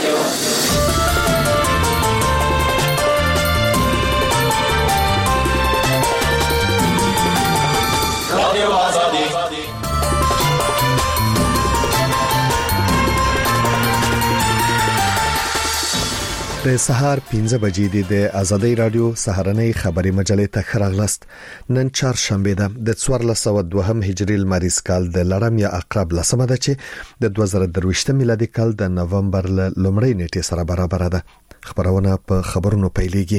د سهار 15 بجې د ازادي رادیو سهارنۍ خبري مجلې ته خراغلست. نن چهارشنبه ده د 1402 هجري لمریز کال د لړم یا عقرب لسمه ده چې د 2023 میلادي کال د نومبر لومړۍ نیټې سره برابر ده. خبرونه په خبرونو پیلېږي.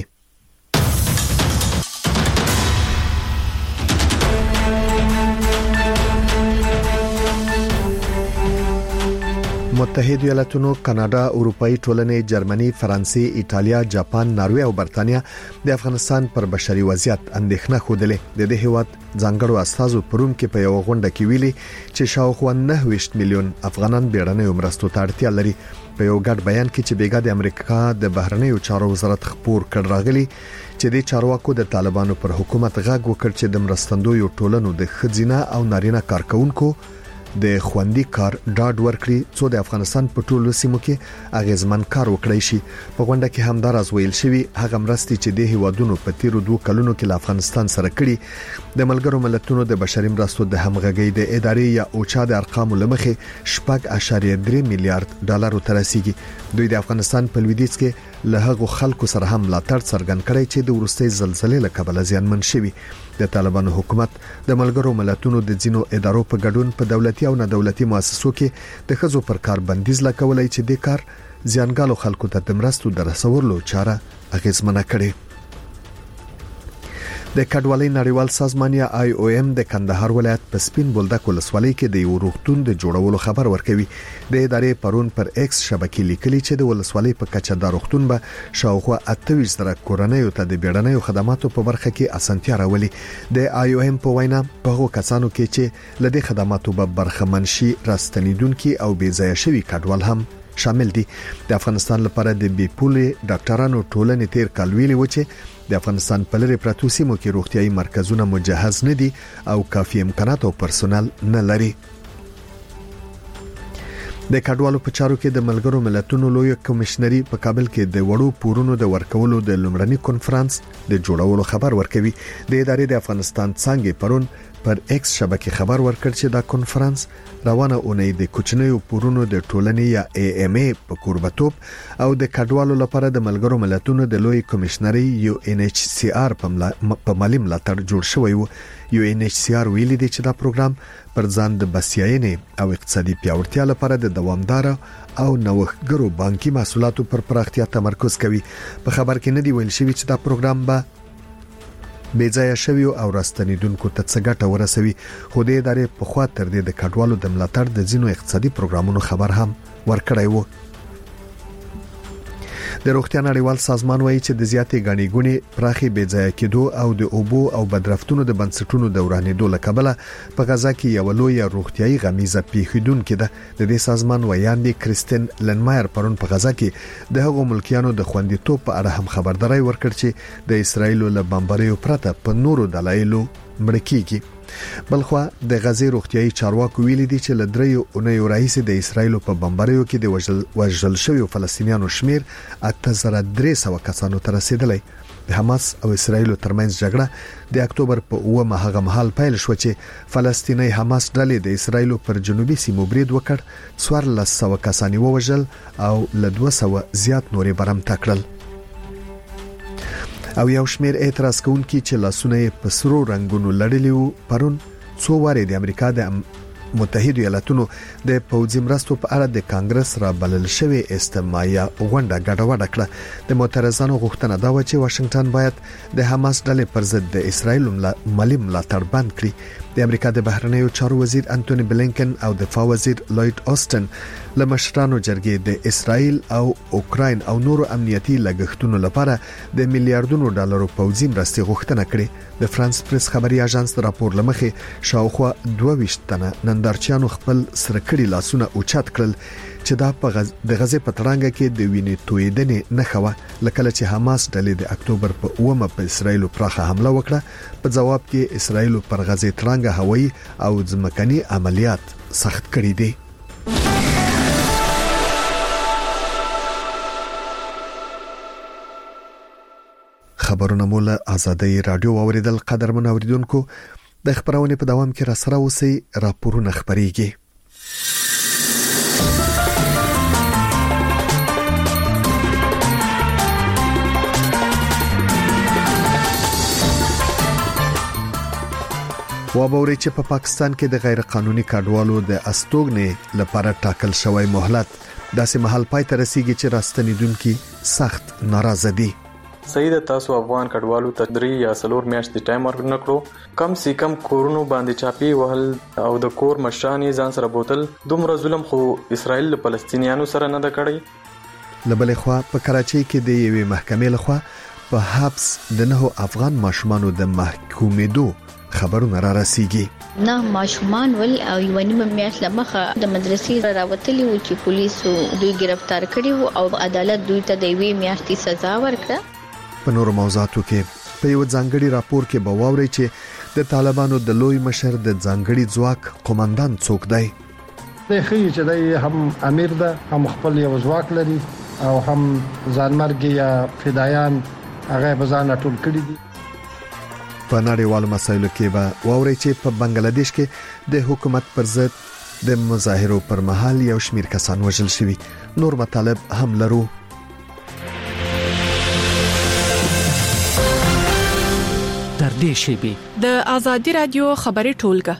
متحده ایالاتونو، کاناډا، اروپאי ټولنې، جرمني، فرانسې، ایتالیا، جاپان، ناروې او برتانیا د افغانستان پر بشري وضعیت اندېښنه خوده. د دې هیواد ځانګړو استازو پروم کې په یو غونډه کې ویلي چې شاوخوا 9 میلیون افغانان بیړنۍ مرستو ته اړتیا لري. په یو ګډ بیان کې چې بیګا د امریکا د بهرنیو چارو وزارت خبر کړ راغلی چې د چارواکو د طالبانو پر حکومت غږ وکړ چې د مرستندویو ټولنو د خځینه او نارینه کارکونکو د خوندي کار ډاډ ورکړي څو د افغانستان په ټولو سیمو کې اغیزمن کار وکړي شي. په غونډه کې همدار از ویل شوی هغه مرستې چې د هیوادونو په تیرو 2 کلونو کې له افغانستان سره کړي د ملګرو ملتونو د بشري مرستو د همغږي د ادارې یا اوچا د ارقامو لمخې 4.3 میلیارډ ډالر ترسيږي. دوی د افغانستان په لویدیځ کې له هغو خلکو سره هم ملاتړ څرګند کړی چې د ورستۍ زلزلې له کبله زیانمن شوي. د طالبانو حکومت د ملګرو ملتونو د ځینو ادارو په ګډون په دولتي او نه دولتي مؤسسو کې د خزو پر کار بندیز لګولای چې د کار زیانګالو خلکو ته د مرستو د رسولو چاره اغیزمنه کړي. د کډوالۍ نړیوال سازمان یا IOM د کندهار ولایت په سپین بولدک ولسوالۍ کې د یو روغتون د جوړولو خبر ورکوي. د ادارې پرون پر ایکس شبکې لیکلي چې د ولسوالۍ په کچه د روغتون به شاوخوا 28,000 کورنۍ ته د بیړنیو خدماتو په برخه کې اسانتیا راولي. د IOM په وینا په هغو کسانو کې چې لدې خدماتو به برخمن شي راستنیدونکو او بې ځای شوي کډوال هم شامل دي. د افغانستان لپاره د بیپولې ډاکټرانو ټولنې تیر کال ویلي و چې د افغانستان په لری پراتو سیمو کې روغتيایي مرکزونه مجهز نه دي او کافي امکانات او پرسونل نه لري. د کډوالو په چارو کې د ملګرو ملتونو لوی کمشنري په کابل کې د وړو پورونو د ورکولو د لومړني کانفرنس د جوړولو خبر ورکوي. د ادارې د افغانستان څنګه پرون پر ایکس شبکې خبر ورکړ چې دا کانفرنس روانه اونۍ د کوچنیو پورونو د ټولنې یا AMA په قربتوب او د کډوالو لپاره د ملګرو ملتونو د لوی کمشنري UNHCR په مالی ملاتړ جوړ شوی و. UNHCR ویلي دی چې دا پروګرام پر ځان د بسیاینې او اقتصادي پیاوړتیا لپاره د دوامدار او نوښتګرو بانکي محصولاتو پر پراختیا تمرکز کوي. په خبر کې نه دی ویل شوی چې دا پروګرام به بیځای شوی او راستنیدونکو ته څه ګټه ورسوي. خو د ادارې په خوا تر دې د کډوالو د ملاتړ د ځینو اقتصادي پروګرامونو خبر هم ورکړی وو. د روغتیا نړیوال سازمان وایي چې د زیاتې غني ګونې پراخي بیځای کېدو او د اوبو او بدرفتونو د بنسټونو د ورانېدو لکبله په غزا کې یو لوی روغتيایي غمیزه پیښیدونکې ده. د دې سازمان ویاندې کریستین لنمایر پرون په غزا کې د هغو ملکیانو د خوندیتوب په اړه هم خبرداري ورکړ چې د اسرایل له بمباریو پرته په نورو دلایلو مړ کیږي. بلخوا د غزې روغتيایي چارواکو ویلي دي چې لدریو اونیو رئیس د اسرایل په بمباریو کې د وژل شویو فلسطینیانو شمیر 8300 کسانو ته رسیدلی. د حماس او اسرایل ترمنځ جګړه د اکتوبر په 9 هغه مهال پیل شو چې فلسطیني حماس ډلې د اسرایل پر جنوبي سیمو برید وکړ. 1400 کسان وژل او له 200 زیات نورې برمته کړل. او یو شمیر اعتراض کوونکي چې لاسونه په سرو رنگونو لړلي وو پرون څو واره د امریکا د متحده ایالاتونو د پوځي مرستو په اړه د کانګرس را بلل شوی استماعي غونډه ګډوډه کړه. د معترضانو غوښتنه دا و چې واشنگټن باید د حماس ډلې پر ضد د اسرایل مالی ملاتړ بند کړي. د امریکا د بهرنیو چارو وزیر انټونی بلینکن او دفاع وزیر لوید اوسټن له مشرانو جرګې د اسرایل او اوکراین او نورو امنیتي لګښتونو لپاره د میلیارډونو ډالرو پوځي مرستې غوښتنه کړې. د فرانس پریس خبري اژانس راپور لمخې شاوخوا 22 تنه نندارچیانو خپل سرکړي لاسونه اوچت کړل چې دا په د غزې په ترانګه کې د وینې تویدنې نه خو لکه چې حماس ډلې د اکتوبر په 9 په اسرایل پراخه حمله وکړه. په جواب کې اسرایل پر غزې ترانګه هوایي او ځمکني عملیات سخت کړي دي. خبرونه مول آزادۍ رادیو اوریدل قدرمن اوریدونکو د خبرونه په دوام کې را سره اوسئ راپورونه خبريږي وابوري چې په پاکستان کې د غیر قانوني کډوالو د استوګنې لپاره ټاکل شوی مهلت داسې محل پای ته رسیدي چې راستنیدونکو سخت ناراضه دي. سید تاسو افغان کډوالو تدری یا سلور میاشتې ټایم ورنکړو کم سی کم کورونو باندې چاپی وهل او د کور مشرانې ځان سره بوتل دومره ظلم خو اسرائیل له فلسطینیانو سره نه د کړی. لبلې خو په کراچۍ کې د یوې محکمې لخوا په حبس د 9 افغان ماشومانو د محکومېدو خبرونه را رسیږي. نه ماشومان ولی او یو نیمه میاشت لمخه د مدرسې راوتلی و چې پولیسو دوی گرفتار کړي او عدالت دوی ته د یوې میاشتې سزا ورکړه. په نورو موضوعاتو کې په یو ځانګړي راپور کې به واوري چې د طالبانو د لوی مشر د ځانګړي ځواک قوماندان څوک دی. د خي چې دی هم امیر ده هم خپل یو ځواک لري او هم ځانمرګي یا فدایان هغه بزانه ټول کړی دي. په نړیوالو مسایلو کې به واوري چې په بنگلاديش کې د حکومت پر ضد د مظاهرو پر مهال یو شمېر کسان وژل شوي. نور مطالب هم لرو. در دې شیبي د آزادي رادیو خبري ټولګه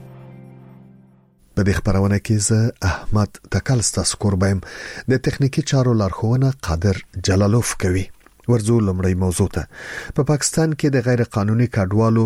په دې خبرونه کې زه احمد تکلستا سکوربایم د تخنیکی چارو لارښوونه قادر جلالوف کوي. ورزو لمړی موضوع ته په پاکستان کې د غیر قانوني کډوالو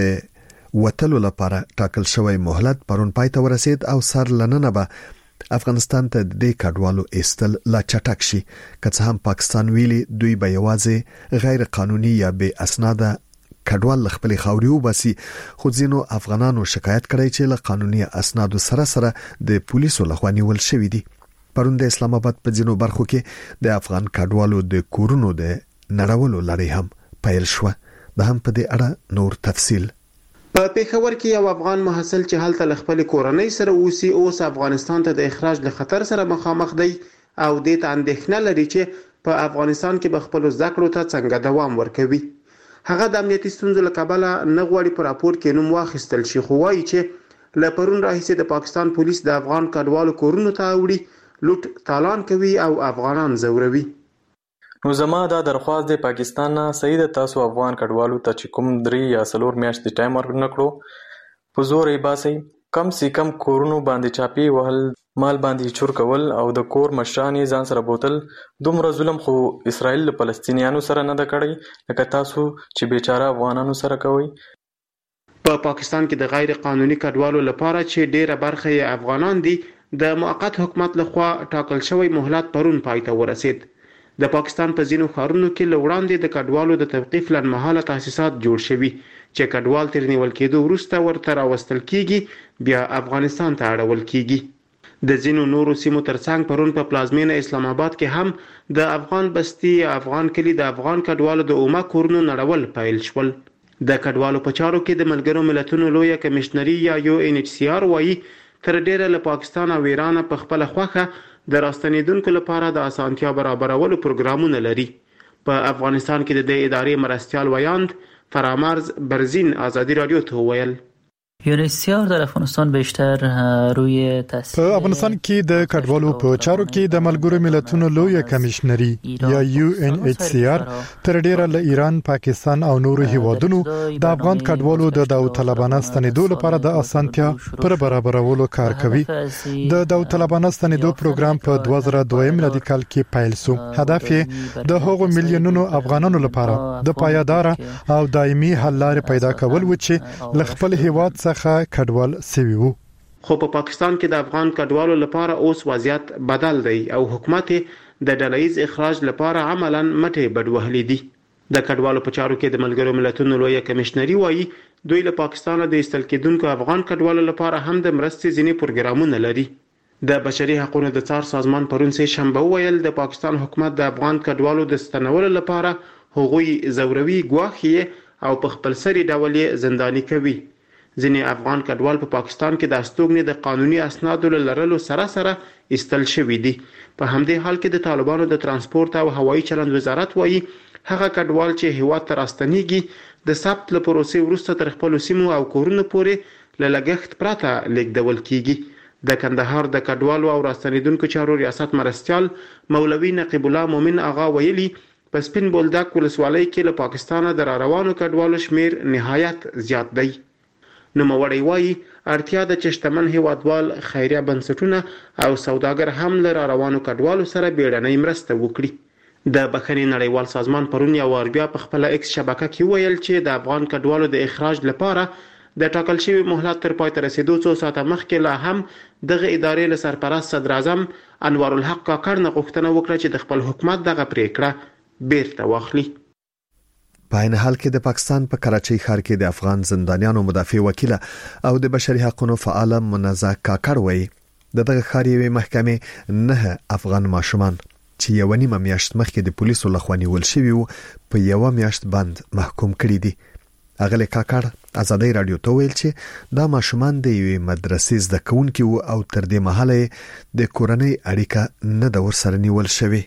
د وټلو لپاره ټاکل شوی مهلت پرون پای ته ورسید او سر لننه به افغانستان ته د کډوالو استل لا چټک شي که څه هم پاکستان ویلي دوی به یوازې غیر قانوني یا بے اسناده کډوال خپل خاوري وباسي خو ځینو افغانانو شکایت کړی چې له قانوني اسنادو سره سره د پولیسو لخوا نیول شوی دي. پرون د اسلام آباد په ځینو برخو کې د افغان کډوالو د کورونو د نړولو لړۍ هم پیل شو. د هم په دې اړه نور تفصیل. په پیښور کې یو افغان محصل چې هلته خپل کورنۍ سره اوسي اوس افغانستان ته د اخراج له خطر سره مخامخ دی او د ته اندېښنه لري چې په افغانستان کې به خپل زده کړو ته څنګه دوام ورکوي. هغه د امنیتي ستونزو له کبله نه غواړي په راپور کې نوم واخیستل شي خو وايي چې له پرون راهیسې د پاکستان پولیس د افغان کډوالو کورونو ته وړي لوټ تالان کوي او افغانان زوروي. نو زما دا درخواست دی پاکستان نه سید تاسو افغان کډوالو ته چې کوم 3 یا 4 میاشتې ټایم ورنکړو په زور یې باسي کم سی کم کورونو باندې چاپی وهل مال باندې چور کول او د کور مشرانې ځان سره بوتل دومره ظلم خو اسرائیل له فلسطینیانو سره نه د کړی لکه تاسو چې بیچاره افغانانو سره کوي. په پاکستان کې د غیر قانوني کډوالو لپاره چې ډیره برخه یې افغانان دي د موقت حکومت لخوا ټاکل شوی مهلت پرون پای ته ورسید. د پاکستان په ځینو ښارونو کې لوړاندې د کډوالو د توقيف لنمحاله تاسیسات جوړ شوي چې کډوال تر نیول کېدو وروسته ورته راوستل کیږي بیا افغانستان ته اړول کیږي. د ځینو نورو سیمو ترڅنګ پرون په پلازمینه اسلام آباد کې هم د افغان بستی افغان کلی د افغان کډوالو د اومه کورونو نړول پیل شول. د کډوالو په چارو کې د ملګرو ملتونو لوی کمشنري یا UNHCR وایي تر ډیره له پاکستان او ایران په خپل خوخه د راستنیدونکو لپاره د اسانتیا برابرولو پروګرامونه لري. په افغانستان کې د ادارې مرستيال ویاند فرامرز برزین آزادی رادیو ته ویل UNHCR در افغانستان بیشتر روی تاثیر په افغانستان کې د کډوالو په چارو کې د ملګرو ملتونو لوی کمشنري یا UNHCR تر ډیره له ایران، پاکستان او نورو هیوادونو د افغان کډوالو د داوطلبانه ستنیدو لپاره د اسانتیا پر برابرولو کار کوي. د داوطلبانه ستنیدو پروګرام په 2002 میلادي کال کې پیل شو. هدف یې د هغو میلیونونو افغانانو لپاره د پایدار او دایمي حل لارې پیدا کول و چې ل خپل هیواد څخه کډوال سوي وو. خو په پاکستان کې د افغان کډوالو لپاره اوس وضعیت بدل دی او حکومت د ډلهیز اخراج لپاره عملاً مټې بډوهلې دي. د کډوالو په چارو کې د ملګرو ملتونو لوی کمشنري وایي دوی له پاکستان د ایستل کېدونکو افغان کډوالو لپاره هم د مرستې ځینې پروګرامونه لري. د بشري حقوقو د څار سازمان پرون سه شنبه ویل د پاکستان حکومت د افغان کډوالو د ستنولو لپاره هغوی زوروي ګواښي او په خپل سری ډول زنداني کوي. ځینې افغان کډوال په پاکستان کې د استوګنې د قانوني اسنادو لرلو سره ایستل شوي دي. په همدې حال کې د طالبانو د ترانسپورت او هوایي چلند وزارت وایي هغه کډوال چې هیواد ته راستنیږي د ثبت له پروسې وروسته تر خپل سیمو او کورونو پورې له لګښت پرته لیږدول کیږي د کندهار د کډوالو او راستنیدونکو چارو ریاست مرستيال مولوي نقیب الله مومن آغا ویلي په سپین بولدک ولسوالۍ کې له پاکستانه د روانو کډوالو شمیر نهایت زیات دی. نوموړی وایي اړتیا د چشتمن هیوادوال خیریه بنسټونه او سوداګر هم له روانو کډوالو سره بیړنۍ مرسته وکړي. د بخښنې نړیوال سازمان پرون یو وار بیا په خپل ایکس شبکه کې ویل چې د افغان کډوالو د اخراج لپاره د ټاکل شوی مهلت تر پای ته رسیدو څو ساعته مخکې لا هم دغه ادارې له سرپرست صدر اعظم انوار الحق کاکړ نه غوښتنه وکړه چې د خپل حکومت دغه پریکړه بیرته واخلي. په عین حال کې د پاکستان په کراچۍ ښار کې د افغان زندانیانو مدافع وکیل او د بشري حقوقو فعال منزه کاکړ وایي دغه ښار یوې محکمې 9 افغان ماشومان چې یو نیمه میاشت مخکې د پولیسو لخوا نیول شوی وو په یو میاشت بند محکوم کړي دي. اغله کاکړ ازادي رادیو ته ویل چې دا ماشومان د یوې مدرسې زده کوونکي وو او تر دې مهاله د کورنۍ اړیکه نه د ورسره نیول شوی.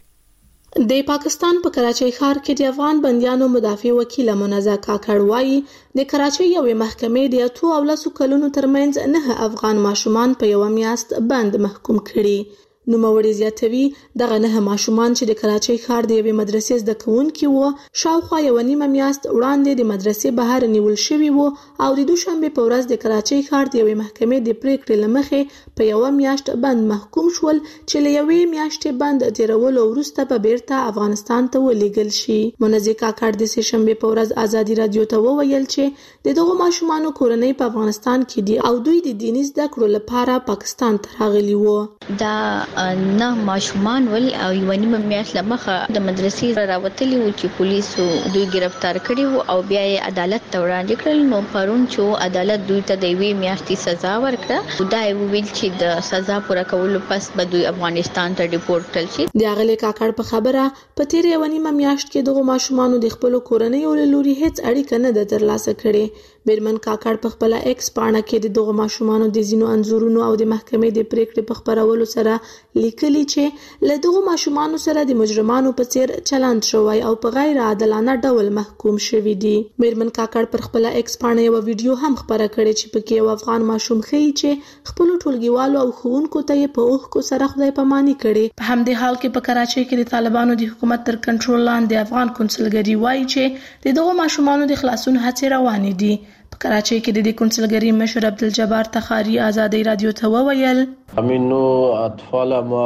د پاکستان په کراچۍ ښار کې د افغان بنديانو مدافع وکیل منزه کاکړ وایي د کراچۍ یوې محکمې د 2 او 10 کلونو ترمنځ 9 افغان ماشومان په یو میاشت بند محکوم کړي. نوموړي زیاتوي دغه 9 ماشومان چې د کراچۍ ښار د یوې مدرسې زده کوونکي وو شاوخوا یو نیمه میاشت وړاندې د مدرسې بهر نیول شوی وو او د دوشنبه په ورځ د کراچۍ ښار د یوې محکمې د پریکړې لمخې په یو میاشت بند محکوم شول چې له یوې میاشتې بند تیرولو وروسته به بیرته افغانستان ته ولېږل شي. منزه کاکړ د سهشنبه په ورځ ازادي رادیو ته وویل چې دغه ماشومان کورنۍ په افغانستان کې دي او دوی د دیني زده کړو لپاره پاکستان ته راغلي وو. دا نه ماشومان ول او یو نیمه میاشت لمخه د مدرسې راوتلی و چې پولیسو دوی گرفتار کړي وو او بیا یې عدالت ته وړاندې کړل. نو پرون چې عدالت دوی ته د یوې میاشتې سزا ورکړه دا یې ویل چې د سزا پوره کولو پس به دوی افغانستان ته ډیپورټ کړل شي. د اغلی کاکړ په خبره په تیر یو نیمه میاشت کې دغه ماشومان د خپل کورنۍ او لوري هیڅ اړیکه نه ده ترلاسه کړې. بیرمن کاکړ په خپل ایکس پاڼه کې دغه ماشومان د زینو انزورونو او د محکمې د پریکړې په خبرولو سره لیکلي چې له دغه ماشومان سره د مجرمانو په څیر چلند شوی او په غیر عادلانه ډول محکوم شوی دي. بیرمن کاکړ پر خپل ایکس پاڼه یو ویډیو هم خبره کړې چې پکې یو افغان ماشوم ښیي چې خپل ټولګیوالو او ښوونکو ته یې په اوښکو سره خدای پاماني کړي. په همدې حال کې په کراچۍ کې د طالبانو د حکومت تر کنټرول لاندې افغان کونسلګری وایي چې دغه ماشومان د خلاصون هڅې روانې دي. په کراچۍ کې د کونسلګری مشر عبدالجبار تخاری ازادي رادیو ته وویل امینو اطفال ما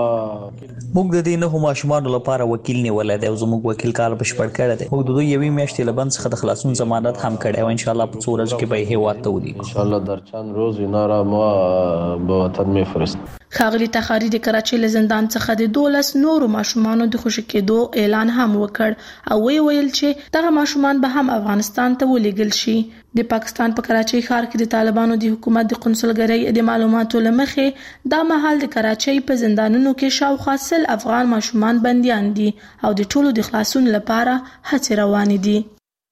موږ د دې نه ماشومان لپاره وکیل نیولای دی او زموږ وکیل کار بشپړ کړی دی. موږ د دوی یوې میاشتې لبند څخه د خلاصون ضمانت هم کړی او ان شاء الله په څو ورځو کې به هیواد ته ودی. ان شاء الله در چند روز اینا را ما به وطن میفرست. خاغلی تخاری د کراچۍ له زندان څخه د 12 نورو ماشومانو د خوشی کېدو اعلان هم وکړ او ویل چې دغه ماشومان به هم افغانستان ته ولېږل شي. د پاکستان په کراچۍ ښار کې د طالبانو د حکومت د قونسلګرۍ د معلوماتو لمخې دا مهال د کراچۍ په زندانونو کې شاوخوا 100 افغان ماشومان بنديان دي او د ټولو د خلاصون لپاره هڅې روانې دي.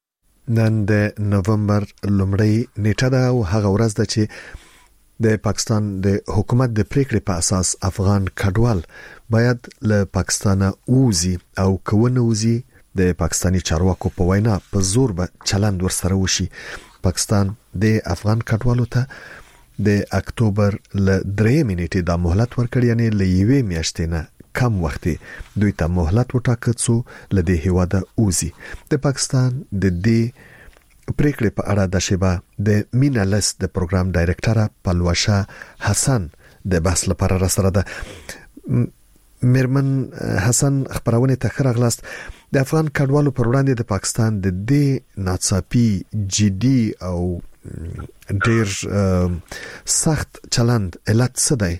نن د نومبر لومړۍ نیټه ده او هغه ورځ ده چې د پاکستان د حکومت د پریکړې په اساس افغان کډوال باید له پاکستان اوزي او کونه اوزي د پاکستاني چارواکو په وینا په زور به چلند ورسره وشي. پاکستان د افغان کډوالو ته د اکتوبر ل 3 نیټې د مهلت ورکړ یعنی ل یوې میاشتې نه کم وخت دوی ته مهلت وټاکل څو ل دې هواده اوزي. د پاکستان د دې پریکړې په اړه د شبا د مینا لس د پروګرام ډایرکټر پلوشا حسن د بحث لپاره را سره ده. میرمن حسن خبرونه ته خرغلاست د افغان کډوالو پر وړاندې د پاکستان د دې ناڅاپي جدي او ډیر سخت چلند علت څه دی؟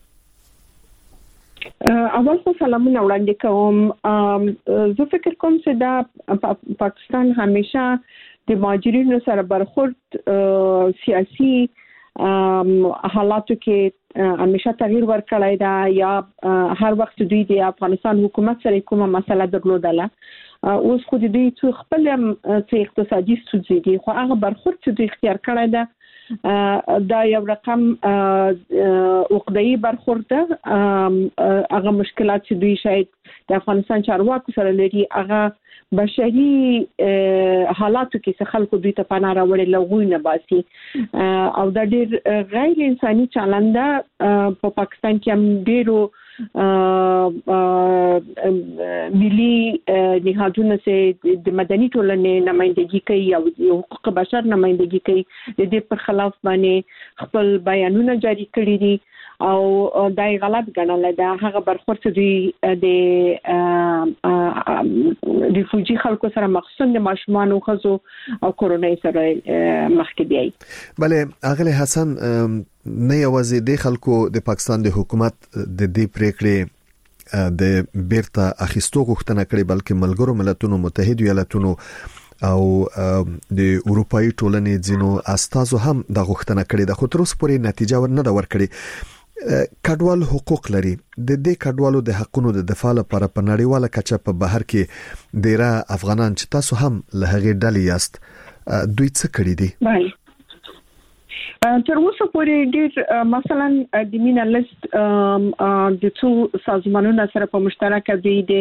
اول خو سلامونه وړاندې کوم. زه فکر کوم چې دا پاکستان همیشه د مهاجرینو سره برخورد سیاسي حالاتو کې همیشه تغییر ورکړی دا یا هر وخت دوی د افغانستان حکومت سره کومه مسله درلودله. اوس خو دوی څو خپل اقتصادي ستونزې دي خو هغه برخورد چې دوی اختیار کړی دا دا یو رقم وقدایي برخورد هغه مشکلات چې دوی شاید د افغانستان چارواکو سره لري هغه بشري حالاتو کې خلکو دوی ته پناه راوړي لغوی نه باسي او دا ډېر غیر انساني چلند په پاکستان کې هم ډېرو ملي نهادونو سره د مدني ټولنې نمائندګي کوي او حقوق بشر نمائندګي کوي د دې پر خلاف باندې خپل بیانونه جاری کړي دي او دای غلط ګڼل دا هغه برخورد دوی د ریفوجي خلکو سره مخصوصا د ماشومان او خزو او کورونا سره مخ کې دی. بله اغلی حسن نه یوازې د خلکو د پاکستان د حکومت د دې پریکړې د بیرته اخیستو غوښتنه کړې بلکې ملګرو ملتونو متحد ایالاتونو او د اروپאי ټولنې ځینو استازو هم د غوښتنه کړې د خو تر اوسه پورې نتیجه نه دا ورکړي. کډوال حقوق لري د دې کډوالو د حقونو د دفاع لپاره په نړیواله کچه په بهر کې ډیره افغانان چې تاسو هم له هغې ډلې یاست دوی څه کړی دي؟ تر اوسه پورې ډېر مثلا د مینا لیست د څو سازمانونو سره په مشترک دوی د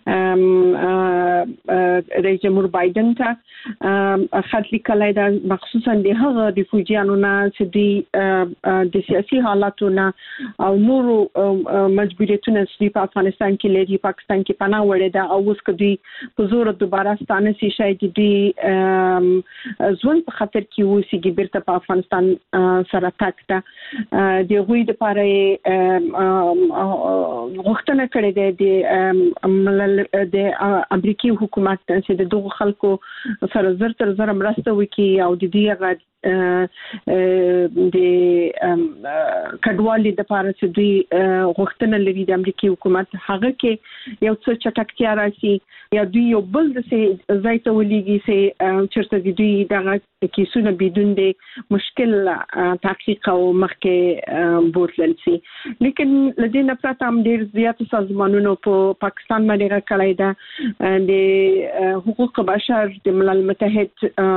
رئیس جمهور بایدن ته خط لیکلی دا مخصوصا د هغه ریفوجیانو نه چې د سیاسي حالاتونه او نورو مجبوریتونو چې په افغانستان کې لري پاکستان کې پناه وړي دا او اوس کدي په زور دوباره ستانه شي شاید دي ځوان په خطر کې وسیږي بیرته په افغانستان سره تاکته د غوي د پاره غوښتنه کړې ده د امریکایي حکومت چې د دغه خلکو سره زر مرسته وکړي او د دې د کډوالي د پاره چې دوی غوښتنه لري د امریکایي حکومت هغه کې یو څه چټکتیا راشي یا دوی یو بل د ځای ته ولېږي چې چیرته دوی دغه کیسونه بدون د مشکل تحقیق او مخکې بوتلل شي. لیکن لدې نه پرته هم ډېر زیات سازمانونو په پاکستان باندې راکړی ده د حقوق بشر د ملل متحد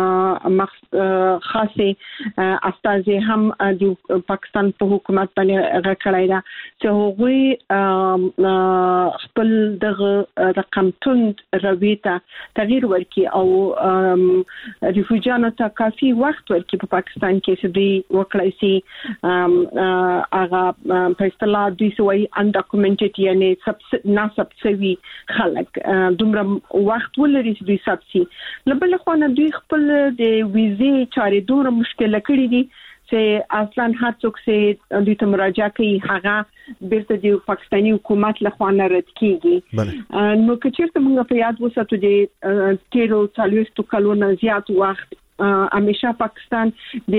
خاص استاد هم د پاکستان په حکومت باندې راکړی ده چې هغوی خپل دغه رقم تند رویته تغییر ورکړي او ریفوجیانو ته کافي وخت ورکړي په پاکستان کې چې دوی وکړای شي هغه په اصطلاح دوی سوي undocumented یعنی ناسبسوي خلک دومره وخت ولري چې دوی سبسي لبل خو نه دوی خپل د ویزې چارې دومره مشکل کړې دي چې اصلا هر څوک چې دوی ته مراجعه کوي هغه بیرته د پاکستاني حکومت له خوا نه رد کیږي. نو که چیرته موږ په یاد وساتو د 40 کلونو زیات وخت همیشه پاکستان د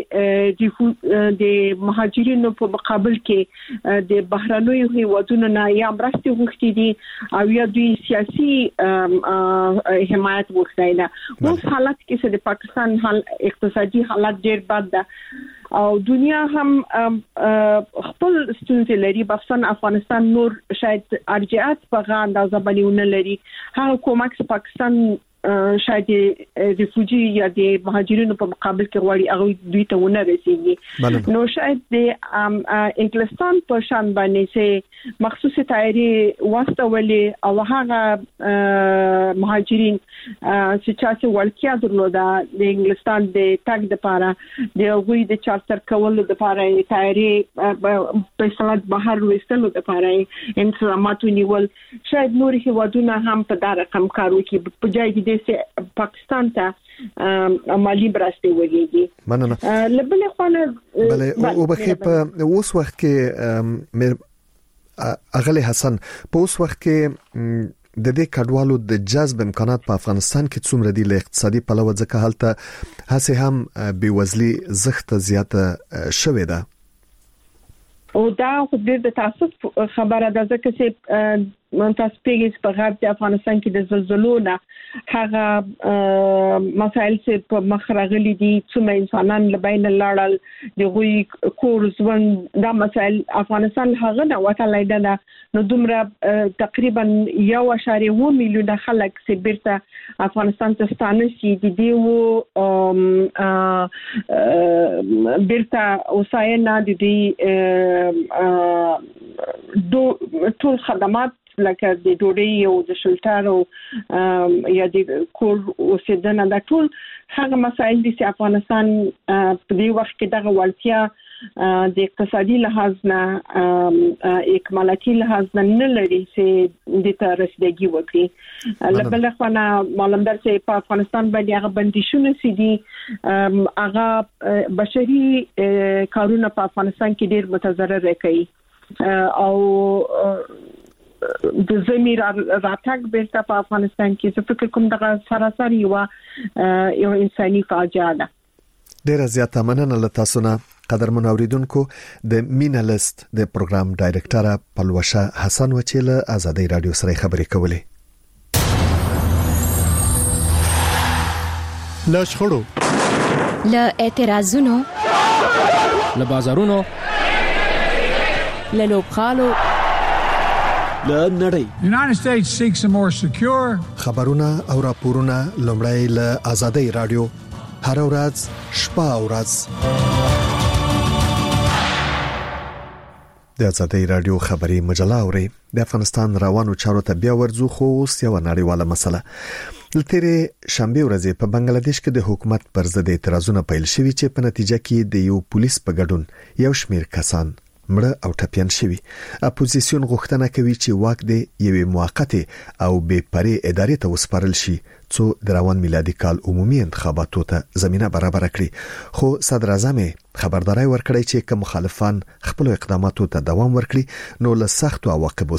مهاجرینو په مقابل کې د بهرنیو هیوادونو نه یا مرستې غوښتي دي او یا دوی سیاسي حمایت غوښتي ده. اوس حالت کې چې د پاکستان اقتصادي حالت ډېر بد ده او دنیا هم خپل ستونزې لري بخصوصا افغانستان نور شاید ارجعات په غاړه اندازه باندې نه لري هغه کومک پاکستان شاید ریفوجی یا د مهاجرینو په مقابل کې غواړي هغه دوی ته ونه رسیږي. نو شاید د انګلستان په شان باندې چې مخصوصه تایری واسطه ولې او هغه مهاجرین چې چاسه ورکیا درلوده د انګلستان د تاګ د پاره د غوي د چارتر کولو د پاره تایری په سلاد بهر وستلو د پاره انتظامات ونیول شاید نور هیوادونه هم په دا رقم کار وکړي په ځای کې پاکستان ته مالی براسته وږي مننه لبل خوانه بله او بخې په اوس وخت کې اغلی حسن په اوس وخت کې د دې کډوالو د جذب امکانات په افغانستان کې څومره دي له اقتصادي پلوه ځکه حالت هڅه هم بیوزلي زخت زیاته شوې ده او دا خو د تاسف خبره ده ځکه چې تاسو پیږئ په غرب د افغانستان کې د زلزلو نه هغه مسایل چې په مخ راغلي دي څومره انسانان لبین لاړل د غوي کور ژوند دا مسایل افغانستان هغه نه وټلای ده نو دومره تقریبا 1.1 میلیون خلک چې بیرته افغانستان ته ستانه شي د دیو بیرته اوساینه د ټول خدمات لکه د ډوډۍ او د شلټر او یا د کور اوسېدنه دا ټول هغه مسایل دي چې افغانستان په دې وخت کې دغه ولتیا د اقتصادي لحاظ نه اکمالاتي لحاظ نه لري چې د ترسدګي وکړي لبل خونه معلوم در چې په افغانستان باندې هغه بندیشونه سي دي هغه بشري کارونه په افغانستان کې ډېر متضرر کوي او د زمير راتګ بیرته په افغانستان کې څه فکر کوم دغه سراسر یو انساني فاجعه ده. ډیره زیاته مننه له تاسو نه قدرمن اوریدونکو. د مینالست د پروګرام ډایرکټر پلوشه حسن وچیله آزادۍ رادیو سره خبرې کولې. لا شخړو، لا اعتراضونو، لا بازارونو، لا لوبخالو، لا نړۍ. United States seeks a more secure. خبرونه او راپورونه لومړی له آزادۍ رادیو هر ورځ شپه او ورځ د آزادۍ رادیو خبري مجله اوري. د افغانستان روانو چارو ته بیا ورځو خو اوس یو نړیواله مسله. لترې شنبه ورځ په بنگلاديش کې د حکومت پر ضد اعتراضونه پیل شوي چې په نتیجه کې د یو پولیس په ګډون یو شمیر کسان مړه او ټپيان شوي. اپوزیسیون غوښتنه کوي چې واک د یوې موقته او بې پرې ادارې ته وسپارل شي څو د روان میلادي کال عمومي انتخاباتو ته زمينه برابر کړي. خو صدر اعظم خبرداري ورکړی چې کوم مخالفان خپل اقداماتو ته دوام ورکړي نو له سختو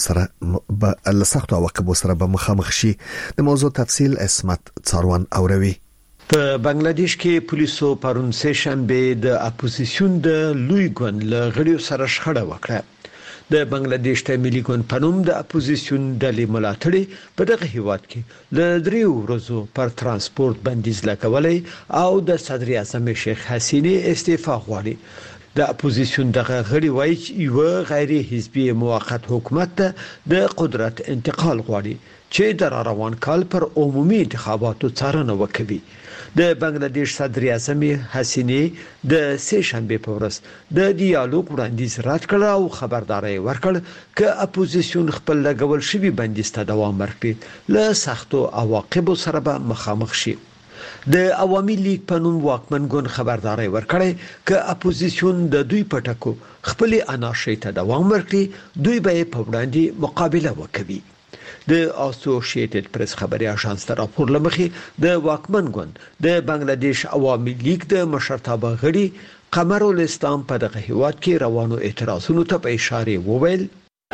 عواقبو سره به مخامخ شي. د موضوع تفصیل اسمت څاروان اوروي. په بنگلاديش کې پولیسو پرون سه شنبه د اپوزیسیون د لوی ګوند له غړیو سره شخړه وکړه. د بنگلاديش ته ملي ګوند په نوم د اپوزیسیون ډلې ملاتړي په دغه هیواد کې له 3 ورځو پر ترانسپورت بندیز لګولای او د صدر اعظم شیخ حسینی استعفا غواړي. د اپوزیسیون دغه غړي وایي چې یو غیر حزبي موقت حکومت د قدرت انتقال غواړي چې د روان کال پر عمومي انتخاباتو څارنه وکړي. د بنگلاديش صدر اعظم حسینی د سه شنبه په ورځ د ډیالوګ وړاندیز رد کړ او خبرداري ورکړ چې اپوزیسیون خپل لګول شوی بندیز ته دوام ورکړي له سختو عواقبو سره به مخامخ شي. د عوامي لیگ په نوم واکمن ګوند خبرداري ورکړي چې اپوزیسیون د دوی پټکو خپل انارشي ته دوام ورکړي دوی به په وړاندې مقابله وکړي. د اسوسییټډ پریس خبري اژانس ته راپور لمخې د واکمن ګوند د بنگلاديش عوامي لیگ د مشرتابه غړي قمر الاسلام په دغه هیواد کې روانو اعتراضونو ته په اشاره وویل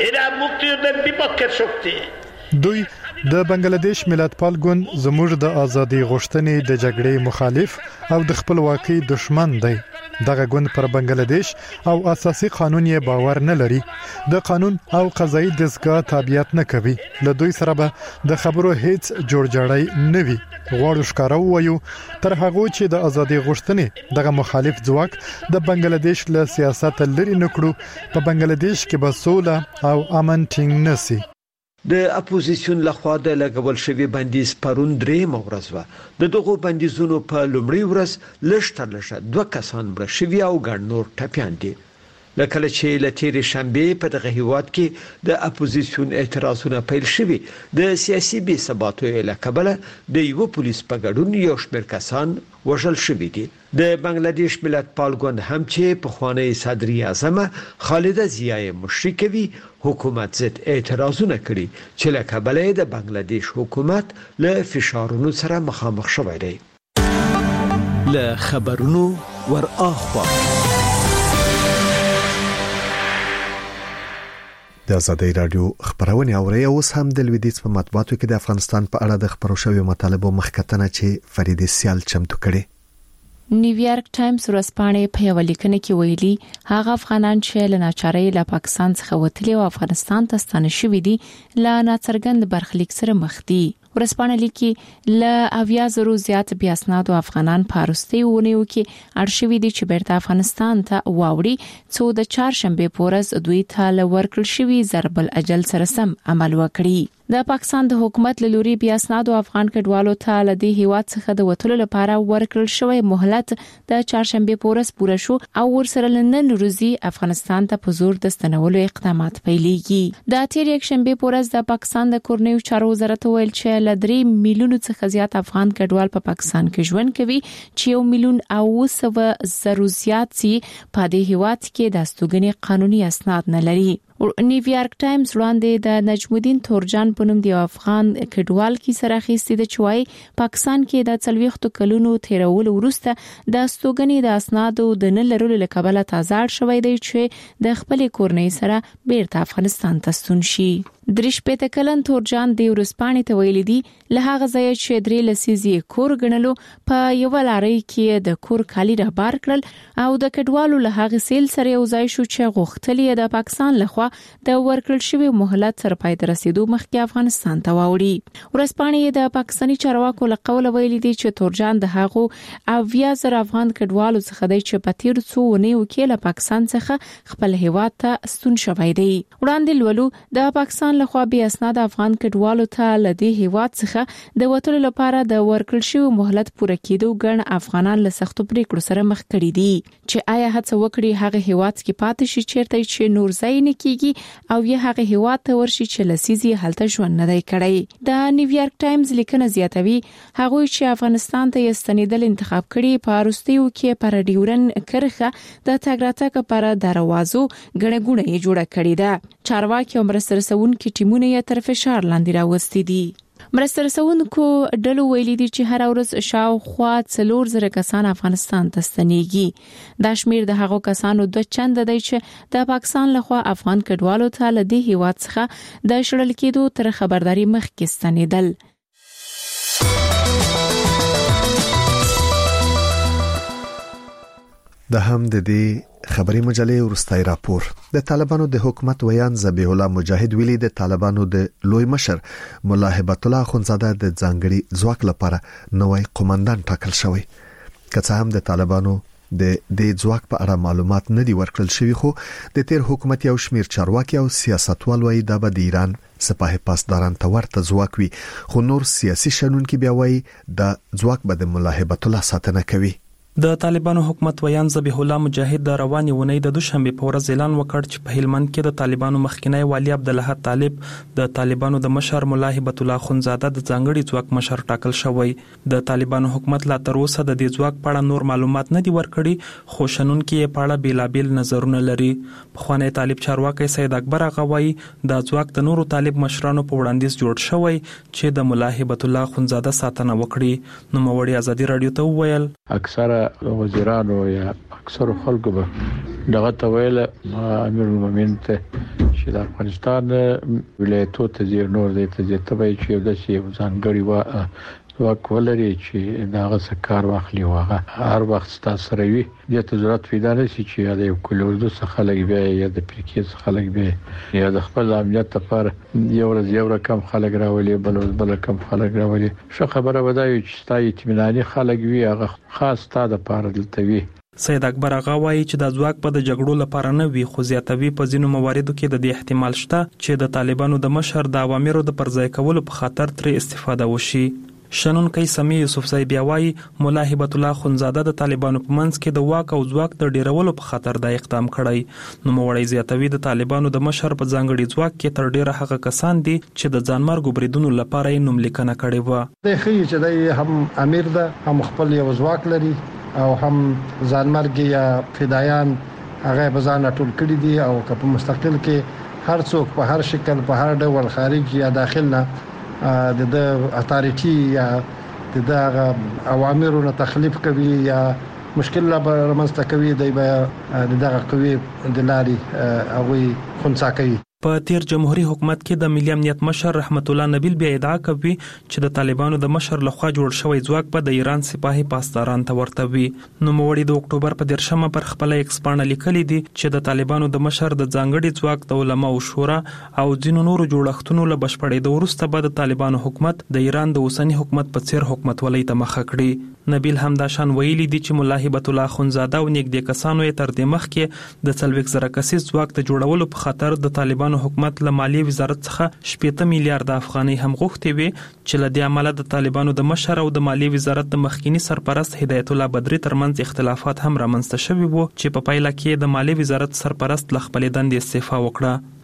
دوی د بنگلاديش ملتپال ګوند زموږ د ازادي غوښتنې د جګړې مخالف او د خپلواکۍ دشمن دی. دغه ګوند پر بنگلاديش او اساسي قانون یې باور نه لري. د قانون او قضایي دستګاه تابعیت نه کوي. له دوی سره به د خبرو هیڅ جوړجاړی نه وي. غواړو ښکارو وایو تر هغه چې د ازادي غوښتنې دغه مخالف ځواک د بنگلاديش له سیاست لري نکړو په بنگلاديش کې به سوله او امن ټینګ نشي. د اپوزیسیون لخوا د لګول شوی بندیز پرون 3 ورځ و. د دغه بندیزونو په لومړی ورځ لږ 2 کسان مړه شوي او ګڼ نور ټپيان دي. لکه چې لتیری شنبه په دغه هیواد کې د اپوزیسیون اعتراضونه پیل شوي د سیاسي بې ثباتۍ له کبله د یو پولیس په ګډون یو شمېر کسان وژل شوي دي. د بنگلاديش ملتپال ګوند هم چې په خوانی صدر اعظم خالده ضیاء مشري کوي حکومت ضد اعتراضونه کړي چې له کبله د بنگلاديش حکومت له فشارونو سره مخامخ شوی دی. له خبرونو ور اخوا د آزادۍ رادیو خبرونه اوري. اوس هم د لویدیځ په مطبوعاتو کې د افغانستان په اړه د خبرو شویو مطالبو مخکتنه چې فرید سیال چمتو کړي. نیویارک ټایمز ورځپاڼې په یو لیکنه کې ویلي هغه افغانان چې له ناچارۍ له پاکستان څخه وتلي او افغانستان ته ستانه شوي دي له ناڅرګند برخلیک سره مخ دي. ورځپاڼه لیکي له 80,000 زیات بیا اسنادو افغانان په وروستي ونیو کې اړ شوي دي چې بیرته افغانستان ته واوړي څو د چهارشنبه په ورځ دوی ته له ورکړل شوي ضرب الاجل سره سم عمل وکړي. د پاکستان د حکومت له لوري بیا اسنادو افغان کډوالو ته له دې هیواد څخه د وټلو لپاره ورکړل شوی مهلت د چهارشنبه په ورځ پوره شو او ورسره نن ورځي افغانستان ته په زور د ستنولو اقدامات پیلېږي. د تیر یک شنبه په ورځ د پاکستان د کورنیو چارو وزارت ویل چې له 3 میلیونو څخه زیات افغان کډوال په پاکستان کې ژوند کوي چې 1,000,000 زیات سي په دې هیواد کې د استوګنې قانوني اسناد نه لري. نیویارک ټایمز وړاندې د نجم الدین تورجان په نوم د افغان کډوال کی سره اخیستي د چوي پاکستان کې د 40 کلونو تیرول وروسته د استوګنې د اسنادو د نه لرلو لکبله تازه شوی دی چې د خپل کورنۍ سره بیرته افغانستان ته ستون شي. درش پته کلن تورجان د ورسپانې ته ویل دي له هغه ځای چې درې لسیزي کور غنلو په یو لاري کې د کور کالی را بار کړل او د کډوالو له هغه سیل سره یو ځای شو چې غوښتلې د پاکستان لخوا د ورکړل شوی مهلت سره پای ته رسیدو مخکې افغانستان ته واوړي. ورسپانې د پاکستاني چارواکو له قوله ویل دي چې تورجان د هغو 80,000 افغان کډوالو څخه دی چې په تیر څو ونیو کې له پاکستان څخه خپل هیواد ته ستون شوی دی. وړاندې ولو د پاکستان لخوا بیا اسناد افغان کډوالو ته لدی هیواد څخه د وټلو لپاره د ورکړل شوی مهلت پوره کېدو ګڼ افغانان له سختو پریکړو سره مخ کړي دي چې آیا هڅه وکړي هغه هیواد کې پاتې شي چیرته چې نور ځای نه کیږي او یا هغه هیواد ته ورشي چې لسیزي هلته ژوند نه دی کړی. د نیویارک ټایمز لیکنه زیاتوي هغه چې افغانستان ته ستنیدل انتخاب کړي په وروستیو کې پر ډیورن کرخه د تګ راتګ لپاره دروازو غړګونه یې جوړه کړې ده. چارواکي او مرستې رسونکي ټیمونه یې تر فشار لاندې راوستي دي. مرستې رسونکو ډلو ویلي دي چې هر ورځ شاوخوا 4,000 کسان افغانستان ته ستنېږي. دا شمیر د هغو کسانو 2 چند دی چې د پاکستان لخوا افغان کډوالو ته له دې هیواد څخه د شړل کېدو تر خبرداري مخکې ستنېدل. د هم د دې خبري مجلې ورستای راپور د طالبانو د حکومت ویان ذبیح الله مجاهد ویلي د طالبانو د لوی مشر مولا هبت الله اخونزاده د ځانګړي ځواک لپاره نوې قومندان ټاکل شوی. که څه هم د طالبانو د دې ځواک په اړه معلومات نه دی ورکړل شوی خو د تیر حکومت یو شمیر چارواکي او سیاستوال وایي د ایران سپاه پاسداران ته ورته ځواک وي خو نور سیاسي شنونکي بیا وایي د ځواک به د مولا هبت الله ساتنه کوي. د طالبانو حکومت ویان ذبیح الله مجاهد د روانې ونې د دوشنبه په ورځ اعلان وکړ چې په هلمند کې د طالبانو مخکنی والی عبدالله طالب د طالبانو د مشر مولا هبت الله اخونزاده د ځانګړي ځواک مشر ټاکل شوی. د طالبانو حکومت لا تر اوسه د دې ځواک په اړه نور معلومات نه دی ورکړي خو شنونکي یې په اړه بیلابیل نظرونه لري. پخوانی طالب چارواکي سید اکبر غوي د ځواک د نورو طالب مشرانو په وړاندیز جوړ شوی چې د مولا هبت الله اخونزاده ساتنه وکړي. نو موړي ازادي رادیو ته ویل اکثره وزیرانو یا اکثر خلکو به دغه تویل امیر المؤمنین ته چې د افغانستان ولایتو ته نور د تجربه چې د شی ځانګړي ځواک ولري چې داغه سکار واخلي واغه هر وخت تاسو سره وي د ضرورت پیدا نشي چې د یو کلوردو څخه لګي یا د پریکې څخه لګي یا د خپل امنیت لپاره یو رقم خلک راولي بل کم خلک راولي. شو خبره ودایي چې ستای اطمیناني خلک وي هغه خاص تا د پاره دلته وي. سید اکبر غوي چې د ځواک په د جګړو لپاره نه وي خو زیاتوي په ځینو مواردو کې د دې احتمال شته چې د طالبانو د مشر د اوامرو د پرځای کولو په خاطر تر استفاده وشي. شنونکي سمي یوسفزئی بیا وايي مولا هبت الله اخونزاده د طالبانو په منځ کې د واک او ځواک د ډیرولو په خاطر د اقدام کړی. نو موړی زیاتوي د طالبانو د مشر په ځانګړي ځواک کې تر ډیره هغه کسان دي چې د ځانمرګ بریدونو لپاره یې نوم لیکنه کړې و. د خي چې د هم امیر ده هم خپل یو ځواک لري او هم ځانمرګ یا فدایان هغه بزان ټول کړی دي او که په مستقل کې هر څوک په هر شکل په هر ډول خارج یا داخل نه د اتارټي یا د اوامرو نه تخلیف کوي یا مشکل لا رمنځته کوي دغه قوی د لاري هغه خنثی کوي. په تیر جمهوریت حکومت کې د ملي امنیت مشر رحمت الله نبیل بیا ادعا کوي چې د طالبانو د مشر لخوا جوړ شوی ځواک به د ایران سپاهي پاسداران ته ورته وي. نو موړي د اکتوبر په 10مه پر خپل ایکس باندې لیکلي دي چې د طالبانو د مشر د ځانګړي ځواک د علماء او شورا او ځینو نورو جوړښتونو له بشپړېدو وروسته به د طالبانو حکومت د ایران د اوسنی حکومت په څیر حکومت ولې ته مخه کړي. نبیل همداشان ویلي دي چې مولا هبت الله اخونزاده او نږدې کسانو یې تر دې مخکې د 40,000 کسیز ځواک د جوړولو په خاطر د طالبانو حکومت له مالیې وزارت څخه 80 میلیارډ افغانۍ هم غوښتي وي چې له دې عمله د طالبانو د مشر او د مالیې وزارت د مخکینی سرپرست هدایت الله بدری ترمنځ اختلافات هم رامنځته شوي وو چې په پایله کې د مالیې وزارت سرپرست له خپلې دندې استعفا وکړه.